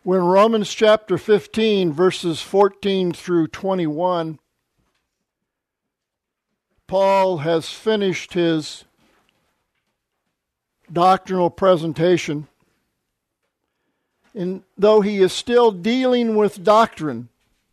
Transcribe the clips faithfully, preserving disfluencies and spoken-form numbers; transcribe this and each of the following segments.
When Romans chapter fifteen, verses fourteen through twenty-one, Paul has finished his doctrinal presentation, and though he is still dealing with doctrine,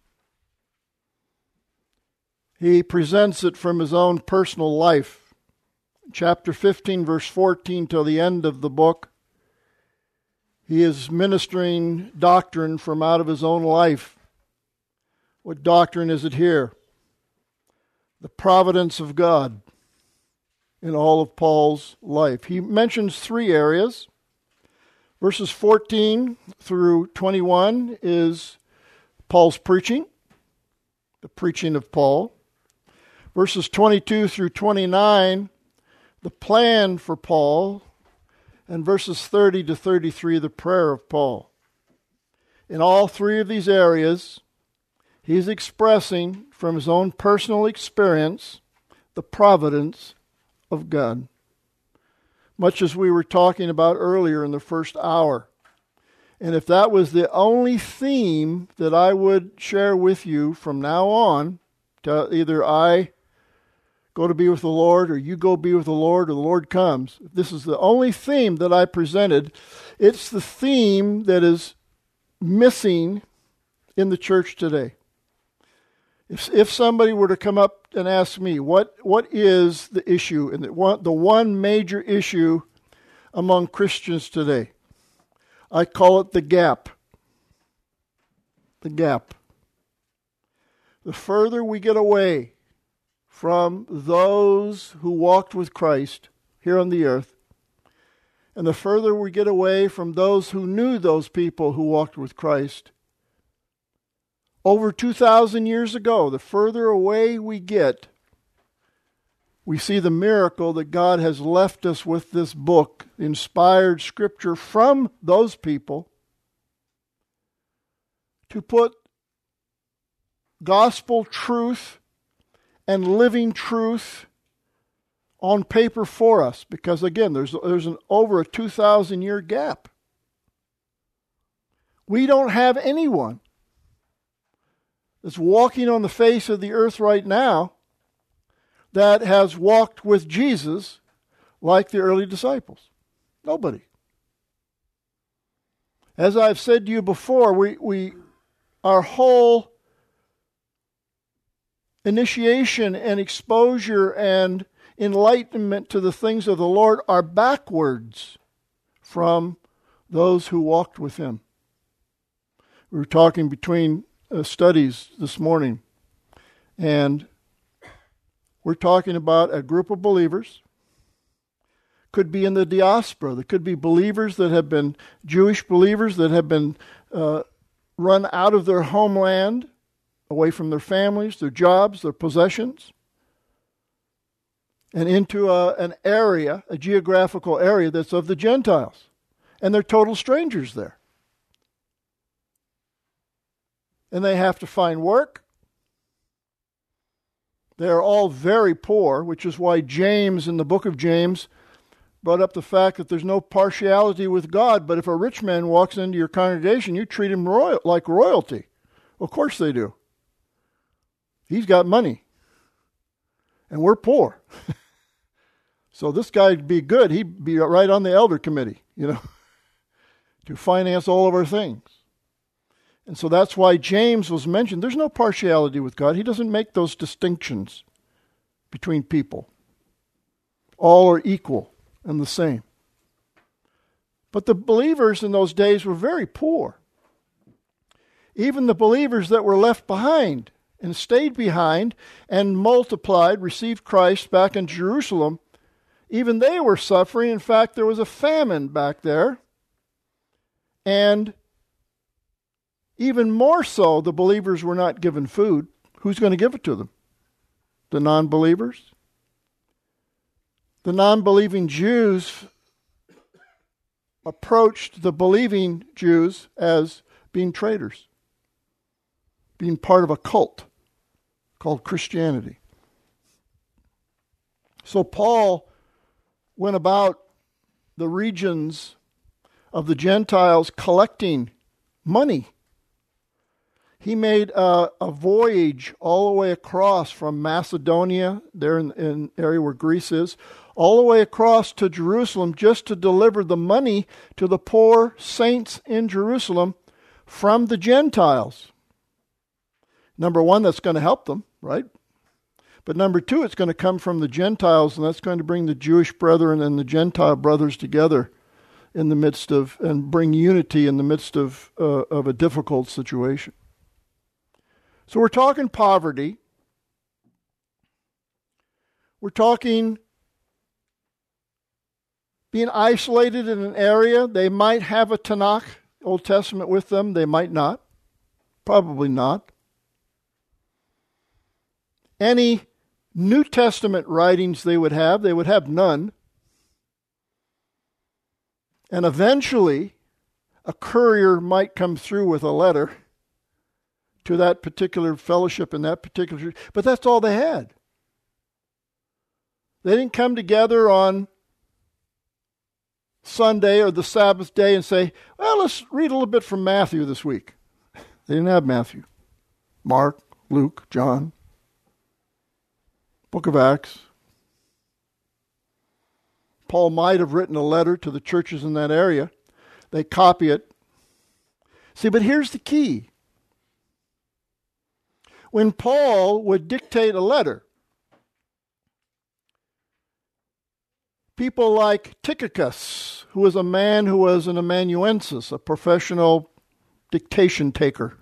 he presents it from his own personal life. Chapter fifteen, verse fourteen till the end of the book, he is ministering doctrine from out of his own life. What doctrine is it here? The providence of God in all of Paul's life. He mentions three areas. Verses fourteen through twenty-one is Paul's preaching, the preaching of Paul. Verses twenty-two through twenty-nine, the plan for Paul. And verses thirty to thirty-three, the prayer of Paul. In all three of these areas, he's expressing from his own personal experience the providence of God. Much as we were talking about earlier in the first hour. And if that was the only theme that I would share with you from now on, to either I go to be with the Lord, or you go be with the Lord, or the Lord comes. If this is the only theme that I presented, it's the theme that is missing in the church today. If if somebody were to come up and ask me, what what is the issue, and the one, the one major issue among Christians today, I call it the gap. The gap. The further we get away from those who walked with Christ here on the earth, and the further we get away from those who knew those people who walked with Christ over two thousand years ago, the further away we get, we see the miracle that God has left us with this book, inspired scripture from those people, to put gospel truth and living truth on paper for us. Because again, there's there's an over a two thousand year gap. We don't have anyone that's walking on the face of the earth right now that has walked with Jesus like the early disciples. Nobody. As I've said to you before, we, we our whole initiation and exposure and enlightenment to the things of the Lord are backwards from those who walked with Him. We were talking between uh, studies this morning, and we're talking about a group of believers. Could be in the diaspora. There could be believers that have been Jewish believers that have been uh, run out of their homeland, away from their families, their jobs, their possessions, and into a, an area, a geographical area that's of the Gentiles. And they're total strangers there. And they have to find work. They're all very poor, which is why James, in the book of James, brought up the fact that there's no partiality with God, but if a rich man walks into your congregation, you treat him royal, like royalty. Of course they do. He's got money. And we're poor. So this guy'd be good. He'd be right on the elder committee, you know, to finance all of our things. And so that's why James was mentioned. There's no partiality with God. He doesn't make those distinctions between people. All are equal and the same. But the believers in those days were very poor. Even the believers that were left behind and stayed behind and multiplied, received Christ back in Jerusalem, even they were suffering. In fact, there was a famine back there. And even more so, the believers were not given food. Who's going to give it to them? The non-believers? The non-believing Jews approached the believing Jews as being traitors, being part of a cult called Christianity. So Paul went about the regions of the Gentiles collecting money. He made a, a voyage all the way across from Macedonia, there in, in the area where Greece is, all the way across to Jerusalem just to deliver the money to the poor saints in Jerusalem from the Gentiles. Number one, that's going to help them, right? But number two, it's going to come from the Gentiles, and that's going to bring the Jewish brethren and the Gentile brothers together in the midst of, and bring unity in the midst of, uh, of a difficult situation. So we're talking poverty. We're talking being isolated in an area. They might have a Tanakh, Old Testament, with them. They might not. Probably not. Any New Testament writings they would have, they would have none. And eventually, a courier might come through with a letter to that particular fellowship in that particular church. But that's all they had. They didn't come together on Sunday or the Sabbath day and say, well, let's read a little bit from Matthew this week. They didn't have Matthew. Mark, Luke, John, Book of Acts. Paul might have written a letter to the churches in that area. They copy it. See, but here's the key. When Paul would dictate a letter, people like Tychicus, who was a man who was an amanuensis, a professional dictation taker.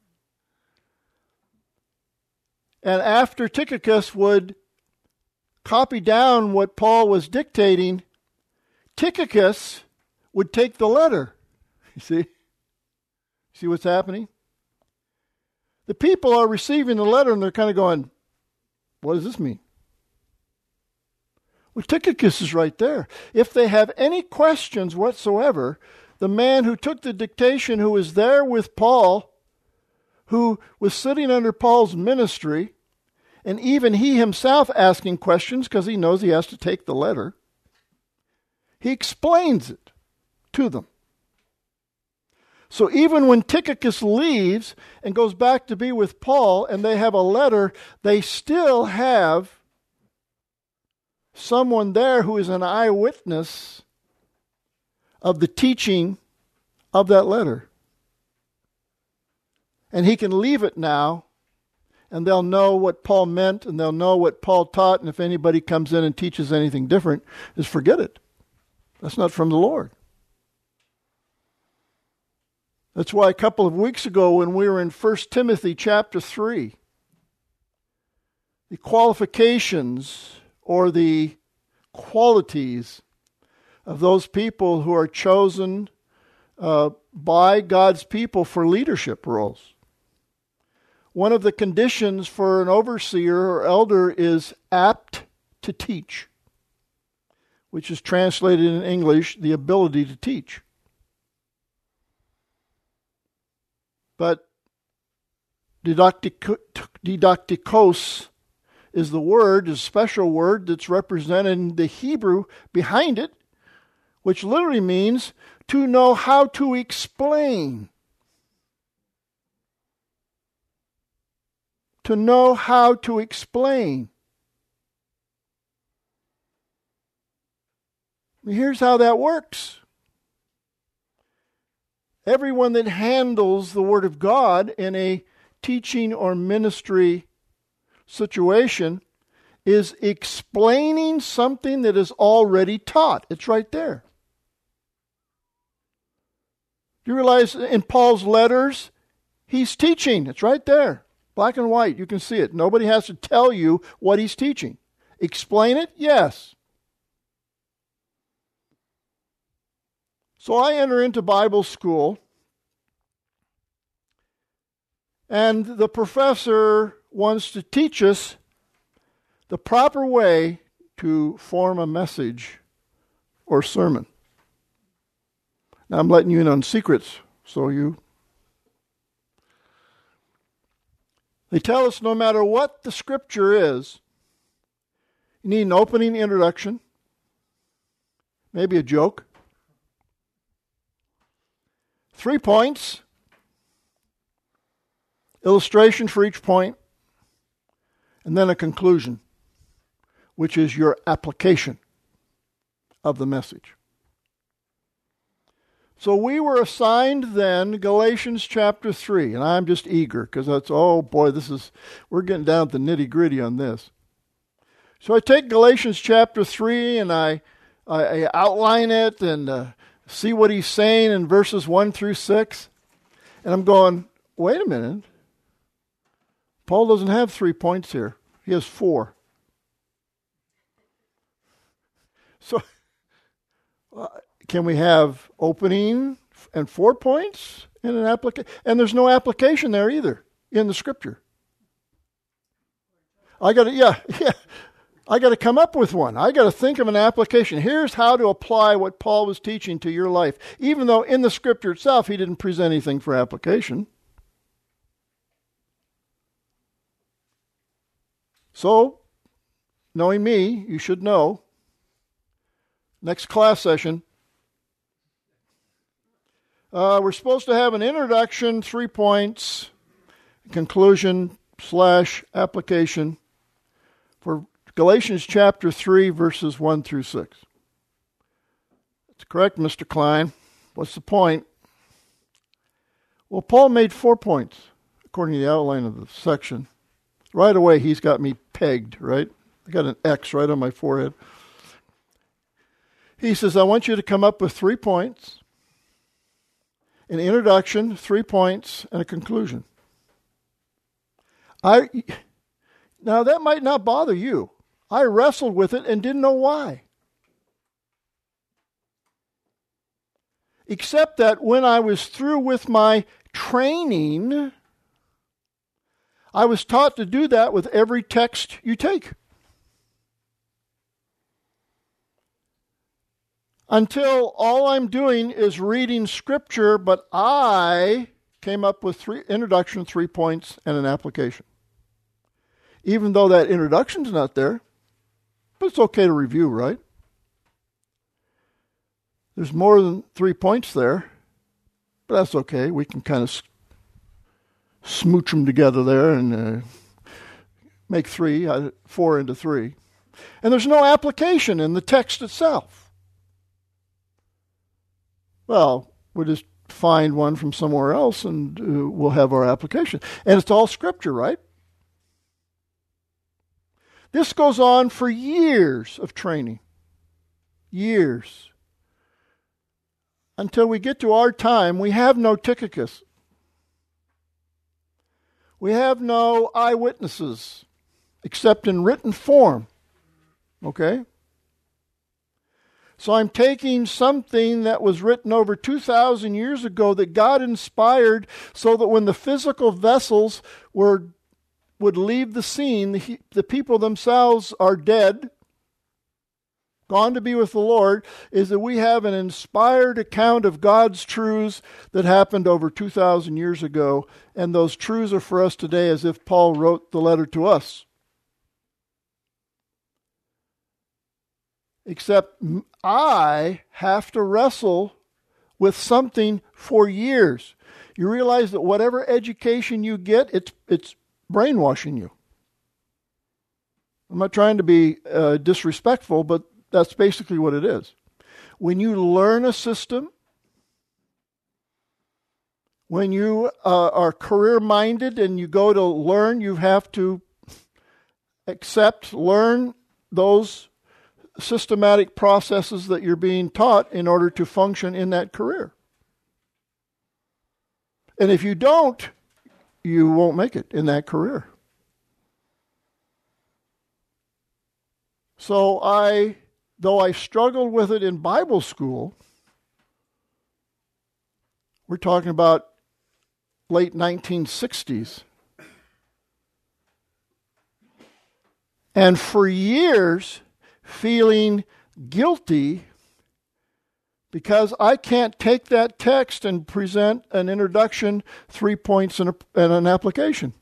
And after Tychicus would copy down what Paul was dictating, Tychicus would take the letter. You see? See what's happening? The people are receiving the letter and they're kind of going, what does this mean? Well, Tychicus is right there. If they have any questions whatsoever, the man who took the dictation, who was there with Paul, who was sitting under Paul's ministry, and even he himself asking questions because he knows he has to take the letter, he explains it to them. So even when Tychicus leaves and goes back to be with Paul and they have a letter, they still have someone there who is an eyewitness of the teaching of that letter. And he can leave it now, and they'll know what Paul meant, and they'll know what Paul taught, and if anybody comes in and teaches anything different, just forget it. That's not from the Lord. That's why a couple of weeks ago when we were in First Timothy chapter three, the qualifications or the qualities of those people who are chosen uh, by God's people for leadership roles. One of the conditions for an overseer or elder is apt to teach, which is translated in English, the ability to teach. But didaktikos is the word, is a special word that's represented in the Hebrew behind it, which literally means to know how to explain. To know how to explain. Here's how that works. Everyone that handles the Word of God in a teaching or ministry situation is explaining something that is already taught. It's right there. Do you realize in Paul's letters, he's teaching. It's right there. Black and white. You can see it. Nobody has to tell you what he's teaching. Explain it? Yes. So I enter into Bible school, and the professor wants to teach us the proper way to form a message or sermon. Now I'm letting you in on secrets, so you... They tell us no matter what the scripture is, you need an opening introduction, maybe a joke, three points, illustration for each point, and then a conclusion, which is your application of the message. So we were assigned then Galatians chapter three, and I'm just eager because that's, oh boy, this is, we're getting down to the nitty-gritty on this. So I take Galatians chapter three and I, I, I outline it and uh, see what he's saying in verses one through six. And I'm going, wait a minute. Paul doesn't have three points here. He has four. So uh, can we have opening and four points in an application? And there's no application there either in the scripture. I got to, yeah, yeah. I got to come up with one. I got to think of an application. Here's how to apply what Paul was teaching to your life, even though in the scripture itself he didn't present anything for application. So, knowing me, you should know, next class session, uh, we're supposed to have an introduction, three points, conclusion slash application for Galatians chapter three, verses one through six. That's correct, Mister Klein. What's the point? Well, Paul made four points, according to the outline of the section. Right away, he's got me pegged, right? I got an X right on my forehead. He says, I want you to come up with three points, an introduction, three points, and a conclusion. I Now, that might not bother you. I wrestled with it and didn't know why. Except that when I was through with my training, I was taught to do that with every text you take. Until all I'm doing is reading Scripture, but I came up with three introduction, three points, and an application. Even though that introduction's not there, but it's okay to review, right? There's more than three points there, but that's okay. We can kind of smooch them together there and uh, make three, uh, four into three. And there's no application in the text itself. Well, we'll just find one from somewhere else and uh, we'll have our application. And it's all Scripture, right? This goes on for years of training. Years. Until we get to our time, we have no Tychicus. We have no eyewitnesses, except in written form. Okay? So I'm taking something that was written over two thousand years ago that God inspired so that when the physical vessels were would leave the scene, the, the people themselves are dead, gone to be with the Lord, is that we have an inspired account of God's truths that happened over two thousand years ago, and those truths are for us today as if Paul wrote the letter to us. Except I have to wrestle with something for years. You realize that whatever education you get, it's it's brainwashing you. I'm not trying to be uh, disrespectful, but that's basically what it is. When you learn a system, when you uh, are career-minded and you go to learn, you have to accept, learn those systematic processes that you're being taught in order to function in that career. And if you don't, you won't make it in that career. So I, though I struggled with it in Bible school, we're talking about late nineteen sixties. And for years, feeling guilty because I can't take that text and present an introduction, three points, and, a, and an application.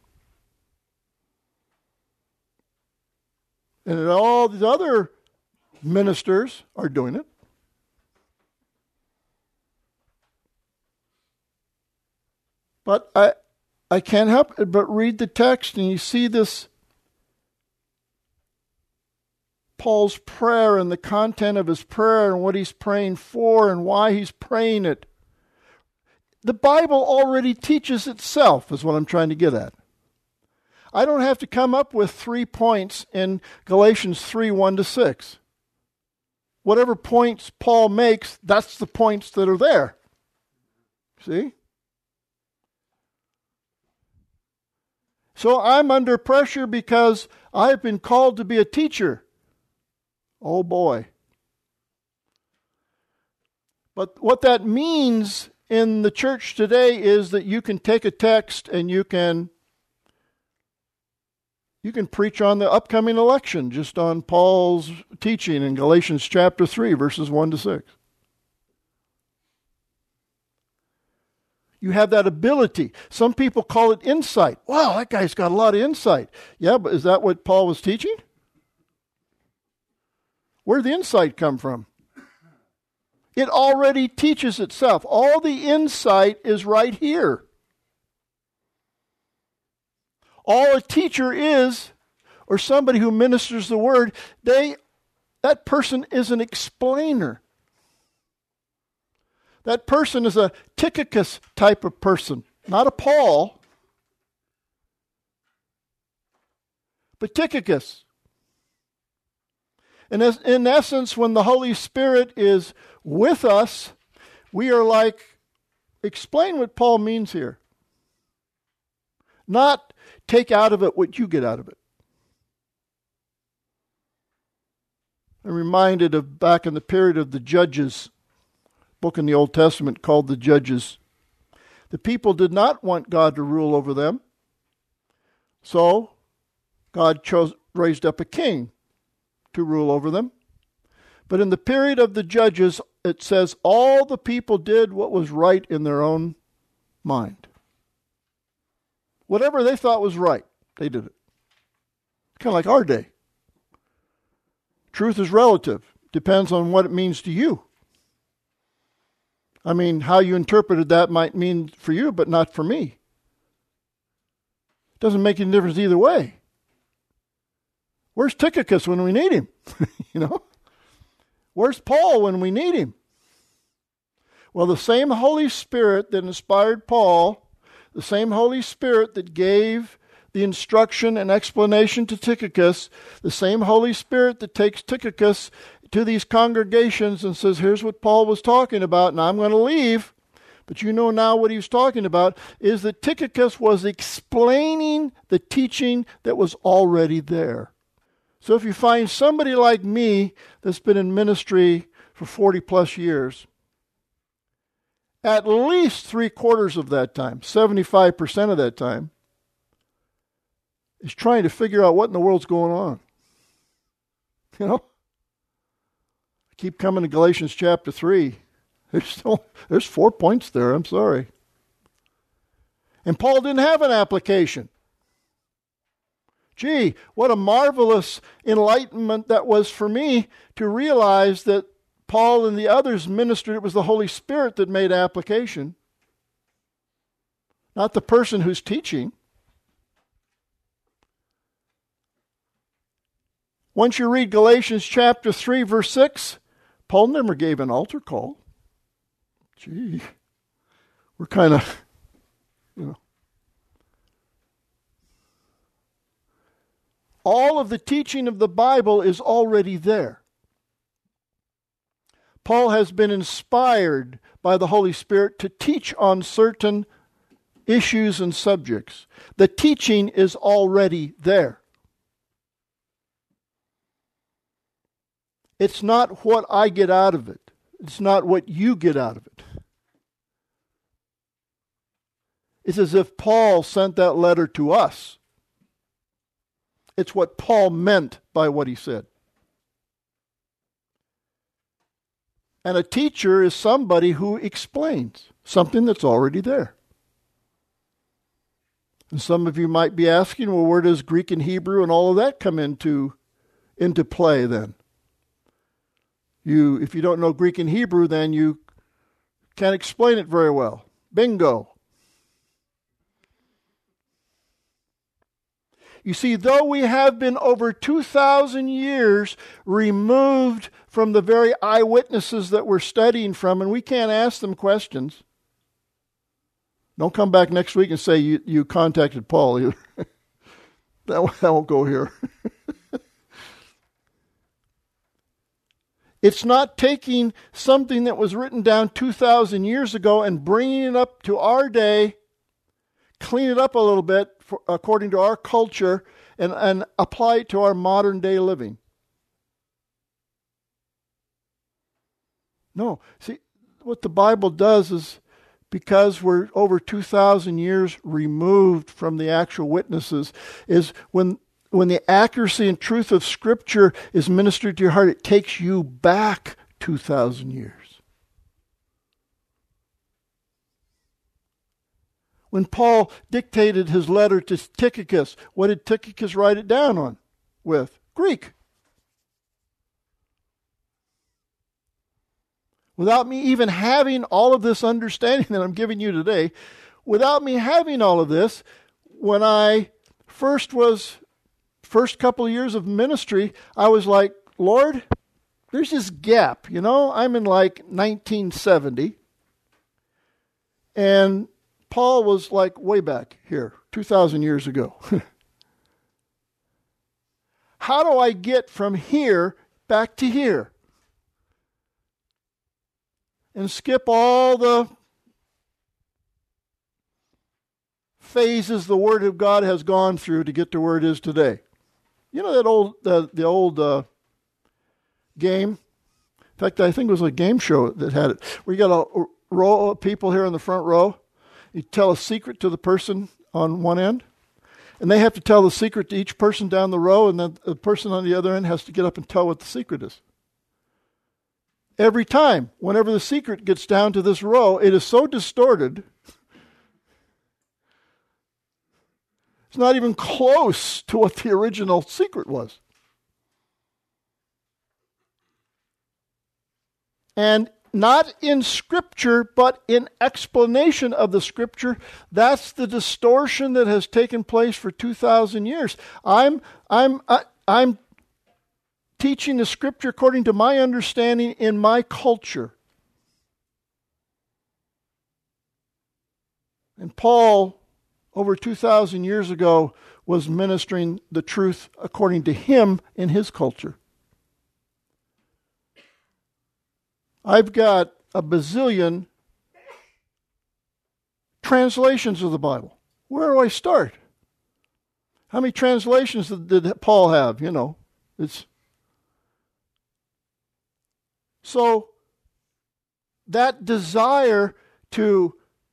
And all these other ministers are doing it. But I, I can't help but read the text, and you see this Paul's prayer and the content of his prayer and what he's praying for and why he's praying it. The Bible already teaches itself, is what I'm trying to get at. I don't have to come up with three points in Galatians three, one to six. Whatever points Paul makes, that's the points that are there. See? So I'm under pressure because I've been called to be a teacher. Oh boy. But what that means in the church today is that you can take a text and you can you can preach on the upcoming election just on Paul's teaching in Galatians chapter three, verses one to six. You have that ability. Some people call it insight. Wow, that guy's got a lot of insight. Yeah, but is that what Paul was teaching? Where did the insight come from? It already teaches itself. All the insight is right here. All a teacher is, or somebody who ministers the word, they that person is an explainer. That person is a Tychicus type of person, not a Paul, but Tychicus. And as, in essence, when the Holy Spirit is with us, we are like, explain what Paul means here. Not take out of it what you get out of it. I'm reminded of back in the period of the Judges, book in the Old Testament called the Judges. The people did not want God to rule over them. So God chose, raised up a king to rule over them. But in the period of the Judges, it says all the people did what was right in their own mind. Whatever they thought was right, they did it. Kind of like our day. Truth is relative. Depends on what it means to you. I mean, how you interpreted that might mean for you, but not for me. Doesn't make any difference either way. Where's Tychicus when we need him? You know? Where's Paul when we need him? Well, the same Holy Spirit that inspired Paul, the same Holy Spirit that gave the instruction and explanation to Tychicus, the same Holy Spirit that takes Tychicus to these congregations and says, here's what Paul was talking about, and I'm going to leave. But you know now what he was talking about is that Tychicus was explaining the teaching that was already there. So if you find somebody like me that's been in ministry for forty plus years, at least three quarters of that time, seventy-five percent of that time, is trying to figure out what in the world's going on. You know? I keep coming to Galatians chapter three. There's still, there's four points there, I'm sorry. And Paul didn't have an application. Gee, what a marvelous enlightenment that was for me to realize that Paul and the others ministered. It was the Holy Spirit that made application, not the person who's teaching. Once you read Galatians chapter three, verse six, Paul never gave an altar call. Gee, we're kind of, you know. All of the teaching of the Bible is already there. Paul has been inspired by the Holy Spirit to teach on certain issues and subjects. The teaching is already there. It's not what I get out of it. It's not what you get out of it. It's as if Paul sent that letter to us. It's what Paul meant by what he said. And a teacher is somebody who explains something that's already there. And some of you might be asking, well, where does Greek and Hebrew and all of that come into, into play then? You, if you don't know Greek and Hebrew, then you can't explain it very well. Bingo. You see, though we have been over two thousand years removed from the very eyewitnesses that we're studying from, and we can't ask them questions. Don't come back next week and say you, you contacted Paul either. that, that won't go here. It's not taking something that was written down two thousand years ago and bringing it up to our day, clean it up a little bit for, according to our culture, and, and apply it to our modern day living. No. See, what the Bible does is, because we're over two thousand years removed from the actual witnesses, is when when the accuracy and truth of Scripture is ministered to your heart, it takes you back two thousand years. When Paul dictated his letter to Tychicus, what did Tychicus write it down on? With Greek. Without me even having all of this understanding that I'm giving you today, without me having all of this, when I first was, first couple of years of ministry, I was like, Lord, there's this gap, you know, I'm in like nineteen seventy, and Paul was like way back here, two thousand years ago. How do I get from here back to here? And skip all the phases the Word of God has gone through to get to where it is today. You know that old, uh, the old uh, game? In fact, I think it was a game show that had it, where you got a row of people here in the front row. You tell a secret to the person on one end, and they have to tell the secret to each person down the row, and then the person on the other end has to get up and tell what the secret is. Every time, whenever the secret gets down to this row, it is so distorted, it's not even close to what the original secret was. And not in Scripture, but in explanation of the Scripture, that's the distortion that has taken place for two thousand years. I'm, I'm, I, I'm teaching the Scripture according to my understanding in my culture. And Paul, over two thousand years ago, was ministering the truth according to him in his culture. I've got a bazillion translations of the Bible. Where do I start? How many translations did Paul have? You know, it's so that desire to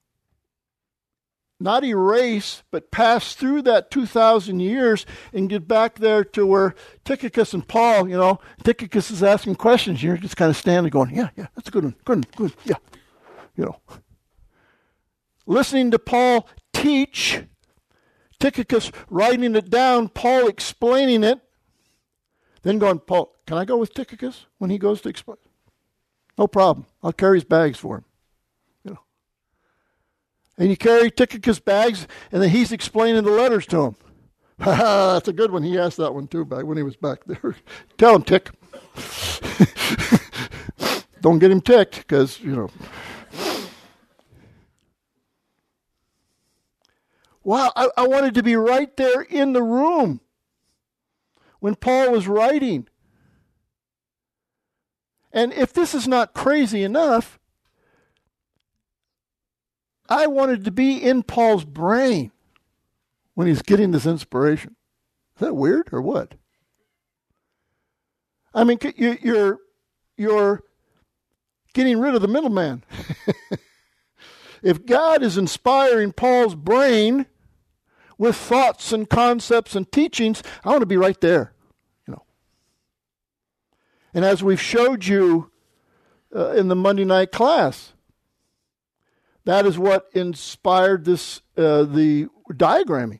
not erase, but pass through that two thousand years and get back there to where Tychicus and Paul, you know, Tychicus is asking questions. You're just kind of standing going, yeah, yeah, that's a good one, good one, good, yeah. You know, listening to Paul teach, Tychicus writing it down, Paul explaining it, then going, Paul, can I go with Tychicus when he goes to explain? No problem. I'll carry his bags for him. You know. And you carry Tychicus' bags, and then he's explaining the letters to him. Ha ha, that's a good one. He asked that one too back when he was back there. Tell him, Tick. Don't get him ticked, because, you know. Wow, I, I wanted to be right there in the room when Paul was writing. And if this is not crazy enough, I wanted to be in Paul's brain when he's getting this inspiration. Is that weird or what? I mean, you're, you're getting rid of the middleman. If God is inspiring Paul's brain with thoughts and concepts and teachings, I want to be right there. And as we've showed you uh, in the Monday night class, that is what inspired this uh, the diagramming.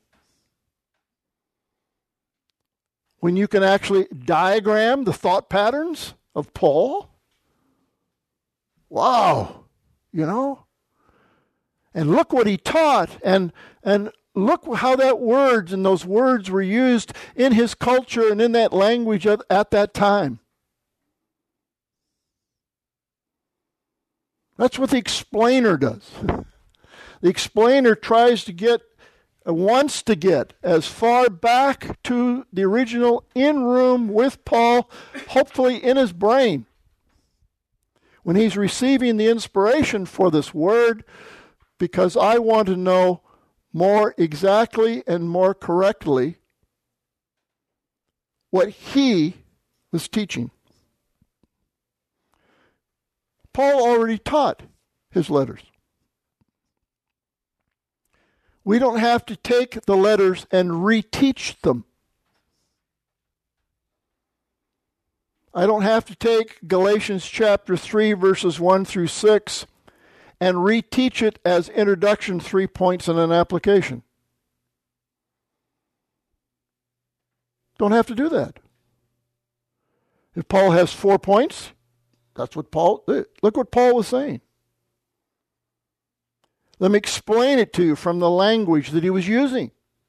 When you can actually diagram the thought patterns of Paul, wow, you know. And look what he taught, and and look how that words and those words were used in his culture and in that language at, at that time. That's what the explainer does. The explainer tries to get, wants to get as far back to the original in room with Paul, hopefully in his brain. When he's receiving the inspiration for this word, because I want to know more exactly and more correctly what he was teaching. Paul already taught his letters. We don't have to take the letters and reteach them. I don't have to take Galatians chapter three, verses one through six, and reteach it as introduction, three points, and an application. Don't have to do that. If Paul has four points, that's what Paul, look what Paul was saying. Let me explain it to you from the language that he was using.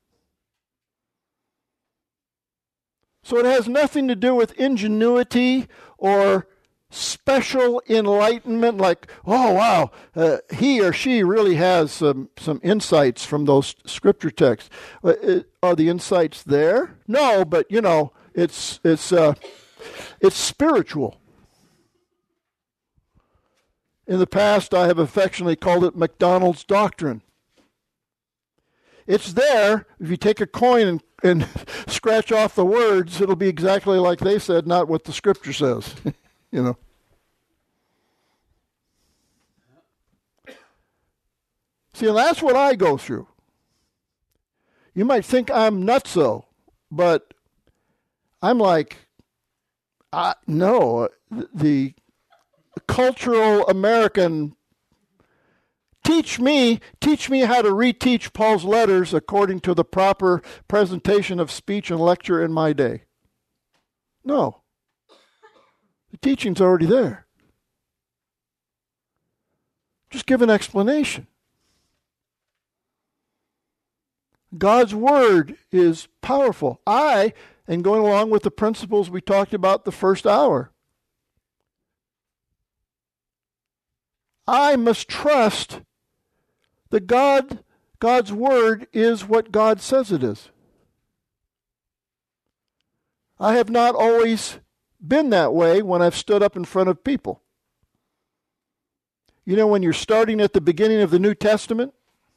So it has nothing to do with ingenuity or special enlightenment, like, oh, wow, uh, he or she really has some, some insights from those scripture texts. Uh, it, are the insights there? No, but, you know, it's it's uh, it's spiritual. In the past, I have affectionately called it McDonald's doctrine. It's there. If you take a coin and, and scratch off the words, it'll be exactly like they said, not what the scripture says. You know. See, and that's what I go through. You might think I'm nutso, but I'm like, uh, no, the cultural American, teach me, teach me how to reteach Paul's letters according to the proper presentation of speech and lecture in my day. No. The teaching's already there. Just give an explanation. God's word is powerful. I, and going along with the principles we talked about the first hour, I must trust that God, God's word is what God says it is. I have not always been that way when I've stood up in front of people. You know, when you're starting at the beginning of the New Testament,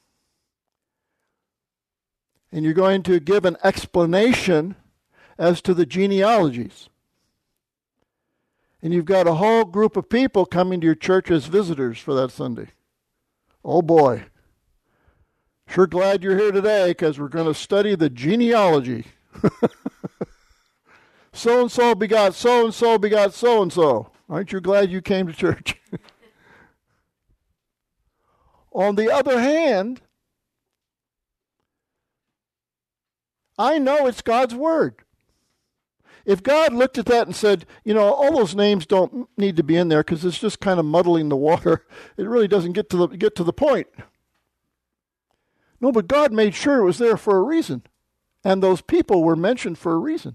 and you're going to give an explanation as to the genealogies, and you've got a whole group of people coming to your church as visitors for that Sunday. Oh boy. Sure glad you're here today, because we're going to study the genealogy. So-and-so begot so-and-so begot so-and-so. Aren't you glad you came to church? On the other hand, I know it's God's word. If God looked at that and said, you know, all those names don't need to be in there because it's just kind of muddling the water, it really doesn't get to the get to the point. No, but God made sure it was there for a reason. And those people were mentioned for a reason.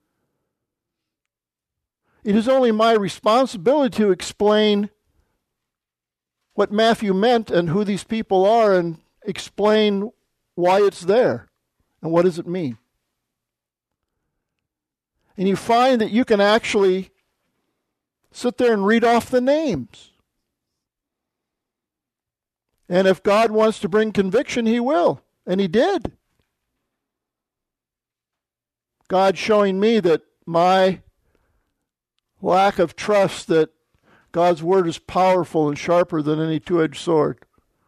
It is only my responsibility to explain what Matthew meant and who these people are and explain why it's there and what does it mean. And you find that you can actually sit there and read off the names. And if God wants to bring conviction, he will. And he did. God showing me that my lack of trust that God's word is powerful and sharper than any two-edged sword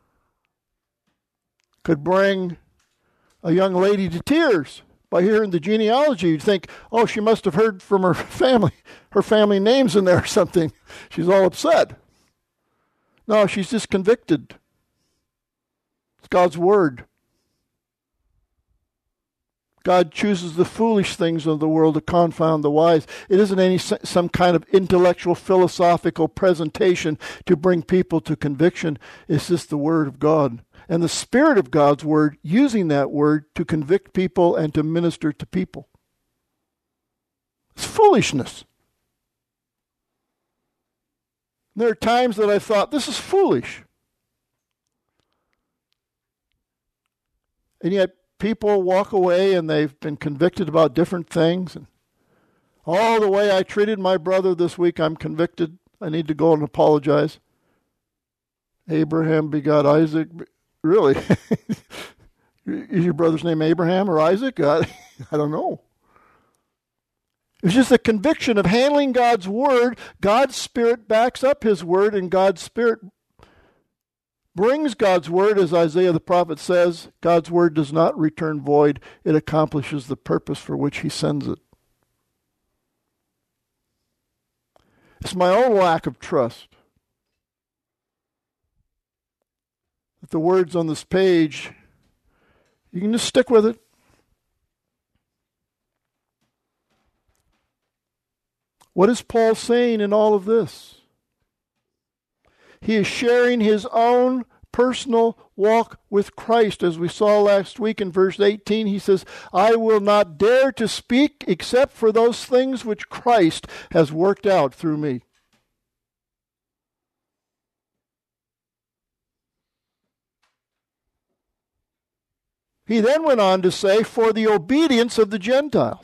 could bring a young lady to tears. By hearing the genealogy, you'd think, oh, she must have heard from her family. Her family name's in there or something. She's all upset. No, she's just convicted. It's God's word. God chooses the foolish things of the world to confound the wise. It isn't any some kind of intellectual, philosophical presentation to bring people to conviction. It's just the word of God. and the Spirit of God's Word using that Word to convict people and to minister to people. It's foolishness. There are times that I thought, this is foolish. And yet people walk away and they've been convicted about different things. And oh, the way I treated my brother this week, I'm convicted. I need to go and apologize. Abraham begot Isaac. Really? Is your brother's name Abraham or Isaac? I, I don't know. It's just a conviction of handling God's Word. God's Spirit backs up His Word, and God's Spirit brings God's Word, as Isaiah the prophet says. God's Word does not return void. It accomplishes the purpose for which He sends it. It's my own lack of trust that the words on this page, you can just stick with it. What is Paul saying in all of this? He is sharing his own personal walk with Christ. As we saw last week in verse eighteen, he says, I will not dare to speak except for those things which Christ has worked out through me. He then went on to say, for the obedience of the Gentiles.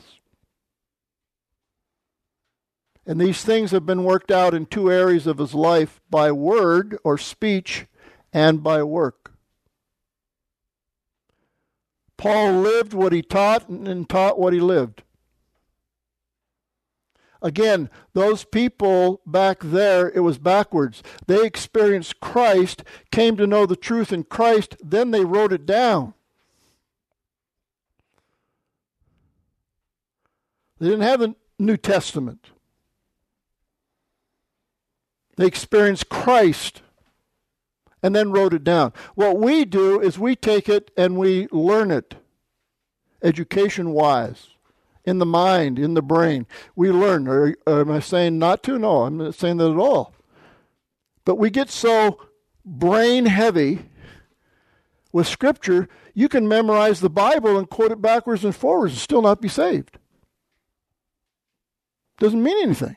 And these things have been worked out in two areas of his life, by word or speech and by work. Paul lived what he taught and taught what he lived. Again, those people back there, it was backwards. They experienced Christ, came to know the truth in Christ, then they wrote it down. They didn't have the New Testament. They experienced Christ and then wrote it down. What we do is we take it and we learn it, education-wise, in the mind, in the brain. We learn. Or, or am I saying not to? No, I'm not saying that at all. But we get so brain heavy with Scripture, you can memorize the Bible and quote it backwards and forwards and still not be saved. Doesn't mean anything.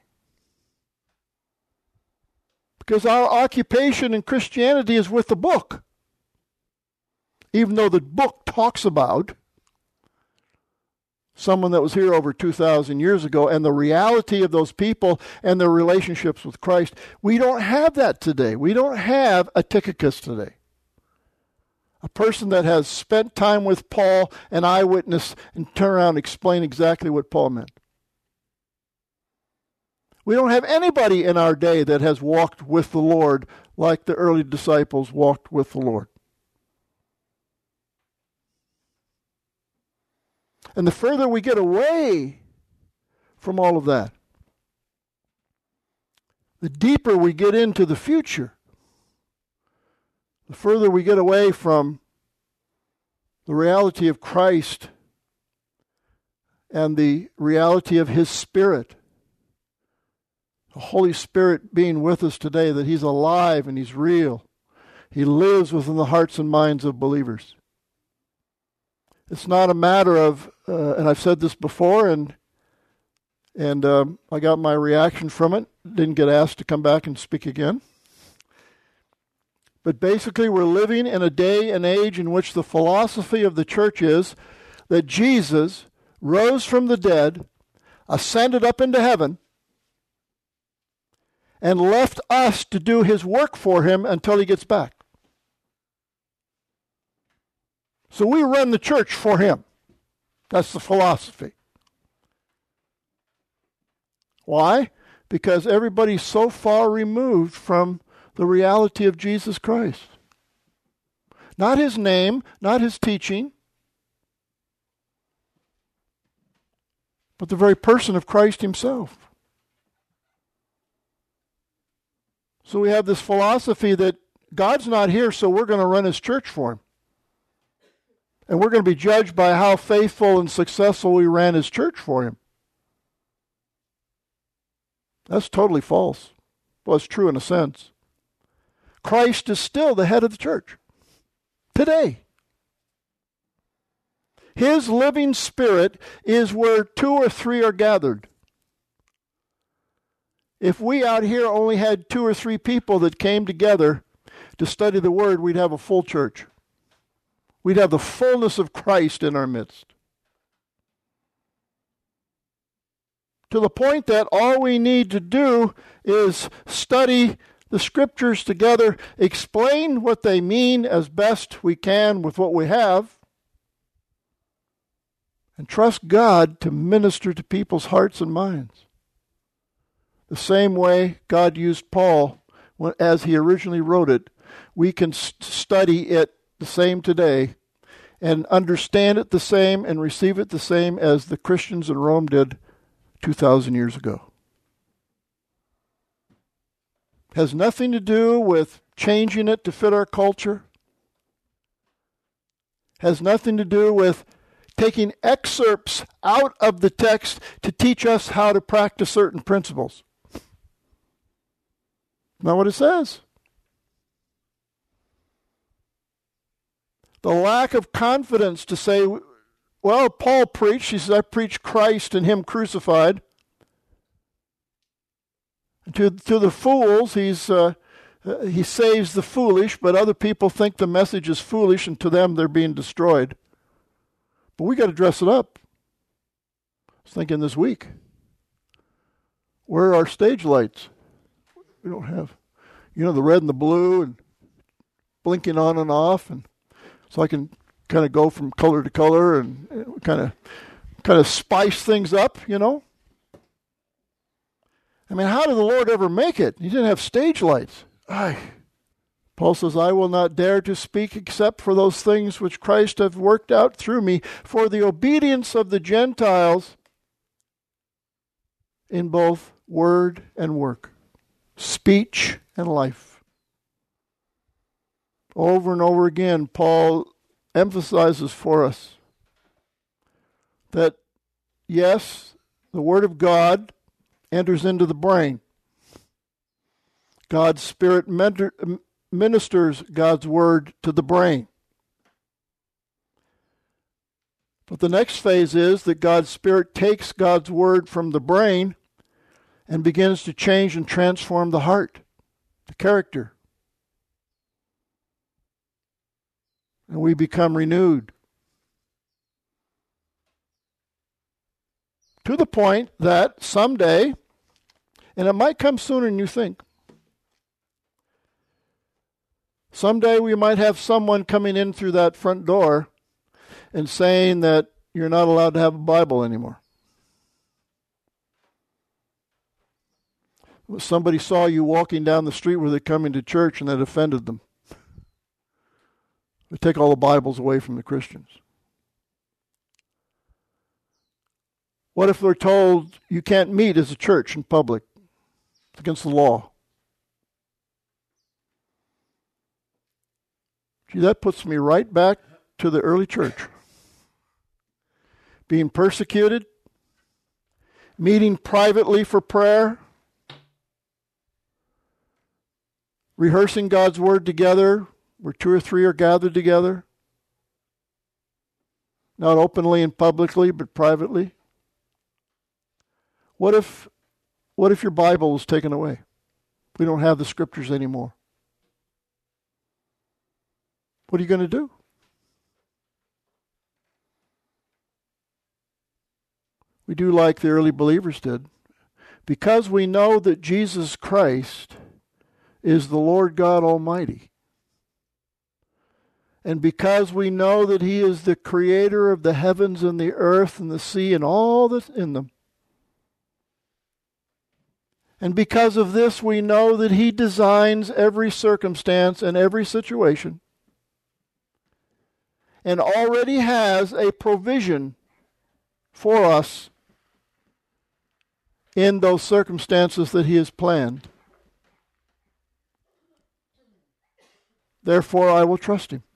Because our occupation in Christianity is with the book. Even though the book talks about someone that was here over two thousand years ago and the reality of those people and their relationships with Christ, we don't have that today. We don't have a Tychicus today. A person that has spent time with Paul, an eyewitness, and turn around and explain exactly what Paul meant. We don't have anybody in our day that has walked with the Lord like the early disciples walked with the Lord. And the further we get away from all of that, the deeper we get into the future, the further we get away from the reality of Christ and the reality of His Spirit. The Holy Spirit being with us today, that He's alive and He's real. He lives within the hearts and minds of believers. It's not a matter of, uh, and I've said this before, and and um, I got my reaction from it. Didn't get asked to come back and speak again. But basically, we're living in a day and age in which the philosophy of the church is that Jesus rose from the dead, ascended up into heaven, and left us to do His work for Him until He gets back. So we run the church for Him. That's the philosophy. Why? Because everybody's so far removed from the reality of Jesus Christ. Not His name, not His teaching, but the very person of Christ Himself. So we have this philosophy that God's not here, so we're going to run His church for Him. And we're going to be judged by how faithful and successful we ran His church for Him. That's totally false. Well, it's true in a sense. Christ is still the head of the church. today. His living Spirit is where two or three are gathered. If we out here only had two or three people that came together to study the Word, we'd have a full church. We'd have the fullness of Christ in our midst. To the point that all we need to do is study the Scriptures together, explain what they mean as best we can with what we have, and trust God to minister to people's hearts and minds. The same way God used Paul when, as he originally wrote it, we can st- study it the same today and understand it the same and receive it the same as the Christians in Rome did two thousand years ago. Has nothing to do with changing it to fit our culture. Has nothing to do with taking excerpts out of the text to teach us how to practice certain principles. Not what it says. The lack of confidence to say, well, Paul preached, he says, I preach Christ and Him crucified. And to, to the fools, he's, uh, he saves the foolish, but other people think the message is foolish, and to them they're being destroyed. But we got to dress it up. I was thinking this week, where are our stage lights? We don't have, you know, the red and the blue and blinking on and off, and so I can kind of go from color to color and kind of kind of spice things up, you know. I mean, how did the Lord ever make it? He didn't have stage lights. Ay. Paul says, I will not dare to speak except for those things which Christ hath worked out through me for the obedience of the Gentiles in both word and work, speech and life. Over and over again, Paul emphasizes for us that, yes, the Word of God enters into the brain. God's Spirit mentor, ministers God's Word to the brain. But the next phase is that God's Spirit takes God's Word from the brain and begins to change and transform the heart, the character. And we become renewed. To the point that someday, and it might come sooner than you think, someday we might have someone coming in through that front door and saying that you're not allowed to have a Bible anymore. Somebody saw you walking down the street where they're coming to church and that offended them. They take all the Bibles away from the Christians. What if they're told you can't meet as a church in public? It's against the law. Gee, that puts me right back to the early church. Being persecuted, meeting privately for prayer, rehearsing God's Word together, where two or three are gathered together. Not openly and publicly, but privately. What if, what if your Bible was taken away? We don't have the Scriptures anymore. What are you going to do? We do like the early believers did. Because we know that Jesus Christ is the Lord God Almighty. And because we know that He is the creator of the heavens and the earth and the sea and all that's in them. And because of this, we know that He designs every circumstance and every situation and already has a provision for us in those circumstances that He has planned. Therefore, I will trust Him.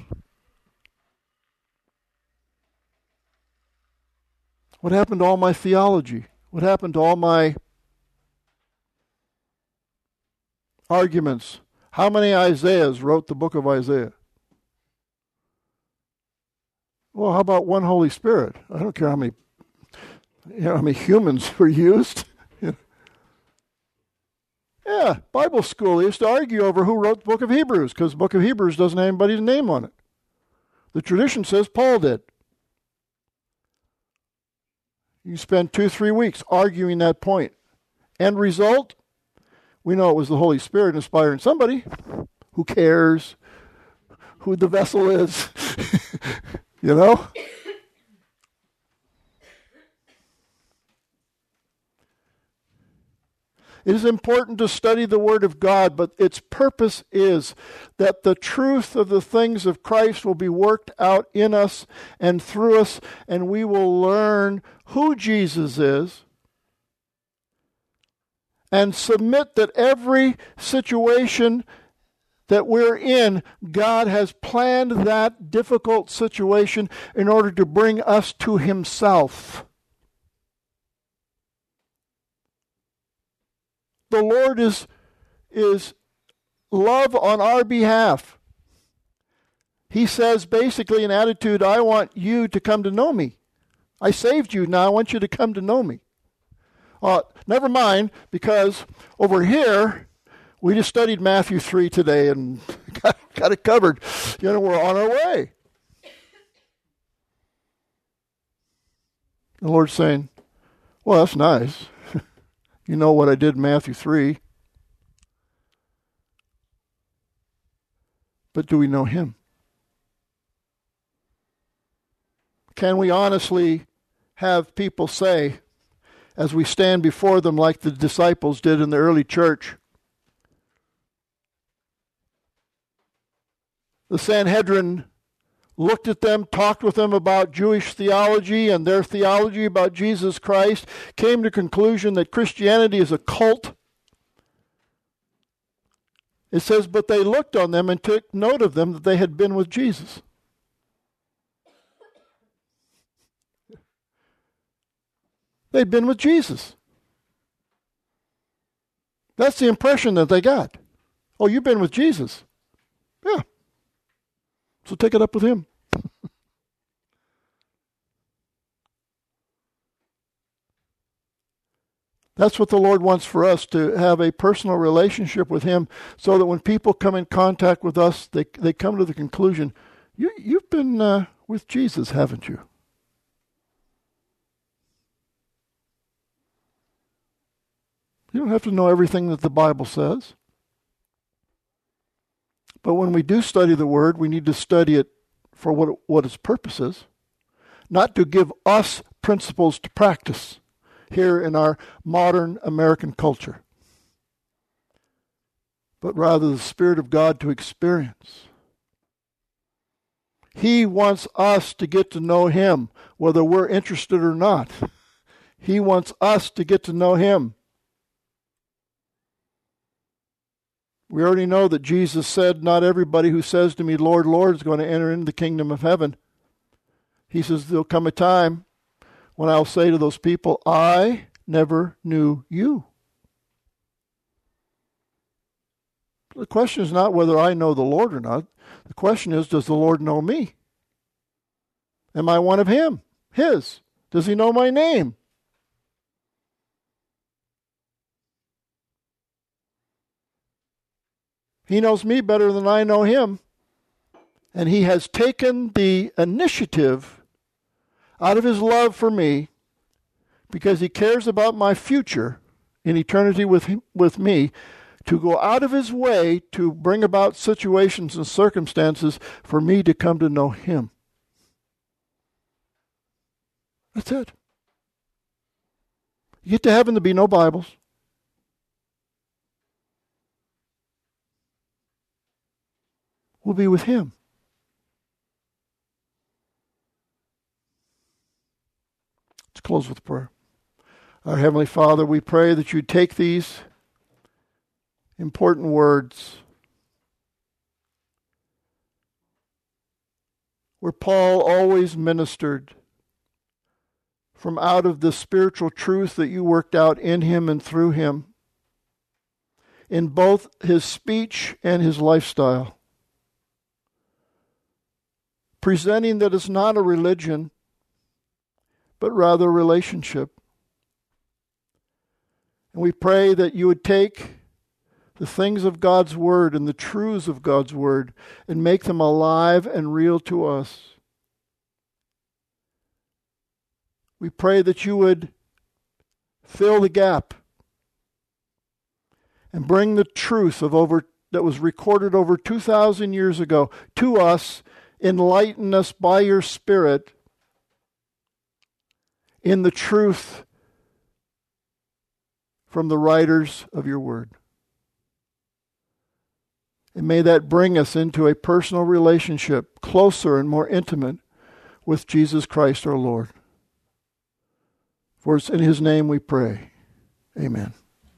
What happened to all my theology? What happened to all my arguments? How many Isaiahs wrote the book of Isaiah? Well, how about one Holy Spirit? I don't care how many, you know, how many humans were used. Yeah, Bible school, they used to argue over who wrote the book of Hebrews, because the book of Hebrews doesn't have anybody's name on it. The tradition says Paul did. You spend two, three weeks arguing that point. End result, we know it was the Holy Spirit inspiring somebody. Who cares who the vessel is? You know? It is important to study the Word of God, but its purpose is that the truth of the things of Christ will be worked out in us and through us, and we will learn who Jesus is and submit that every situation that we're in, God has planned that difficult situation in order to bring us to Himself. The Lord is, is love on our behalf. He says basically an attitude, I want you to come to know me. I saved you, now I want you to come to know me. Uh, never mind, because over here, we just studied Matthew three today and got, got it covered. You know, we're on our way. The Lord's saying, well, that's nice. You know what I did in Matthew three. But do we know Him? Can we honestly have people say, as we stand before them like the disciples did in the early church, the Sanhedrin looked at them, talked with them about Jewish theology and their theology about Jesus Christ, came to the conclusion that Christianity is a cult. It says, but they looked on them and took note of them that they had been with Jesus. They'd been with Jesus. That's the impression that they got. Oh, you've been with Jesus. Yeah. So take it up with Him. That's what the Lord wants for us, to have a personal relationship with Him, so that when people come in contact with us, they they come to the conclusion, you, you've been uh, with Jesus, haven't you? You don't have to know everything that the Bible says. But when we do study the Word, we need to study it for what, what its purpose is, not to give us principles to practice here in our modern American culture, but rather the Spirit of God to experience. He wants us to get to know Him, whether we're interested or not. He wants us to get to know Him. We already know that Jesus said, not everybody who says to me, Lord, Lord, is going to enter into the kingdom of heaven. He says, there'll come a time when I'll say to those people, I never knew you. The question is not whether I know the Lord or not. The question is, does the Lord know me? Am I one of Him? His? Does He know my name? He knows me better than I know Him. And He has taken the initiative out of His love for me, because He cares about my future in eternity with him, with me, to go out of His way to bring about situations and circumstances for me to come to know Him. That's it. You get to heaven, there'll be no Bibles. We'll be with Him. Let's close with prayer. Our Heavenly Father, we pray that you take these important words where Paul always ministered from out of the spiritual truth that you worked out in him and through him, in both his speech and his lifestyle. presenting that it's not a religion, but rather a relationship. And we pray that you would take the things of God's Word and the truths of God's Word and make them alive and real to us. We pray that you would fill the gap and bring the truth of over that was recorded over two thousand years ago to us, enlighten us by your Spirit in the truth from the writers of your Word. And may that bring us into a personal relationship, closer and more intimate with Jesus Christ our Lord. For it's in His name we pray. Amen.